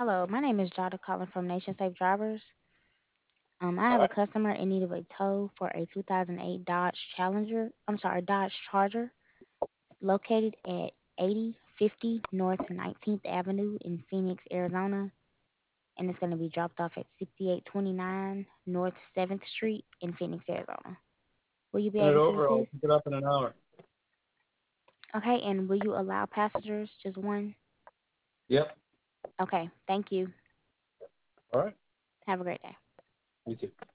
Hello, my name is Jada calling from Nation Safe Drivers. I have a customer in need of a tow for a 2008 Dodge Charger located at 8050 North 19th Avenue in Phoenix, Arizona, and it's going to be dropped off at 6829 North 7th Street in Phoenix, Arizona. Will you be Send it able to over. I'll assist? pick it up in an hour. Okay, and will you allow passengers just one? Yep. Okay, thank you. All right. Have a great day. You too.